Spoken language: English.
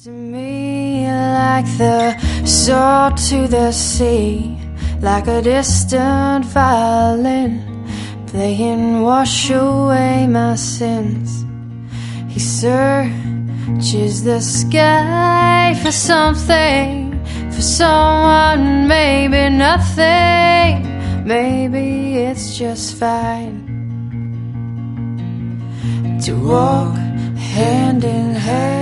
To me, like the salt to the sea, like a distant violin playing wash away my sins. He searches the sky for something, for someone, maybe nothing, maybe it's just fine to walk hand in hand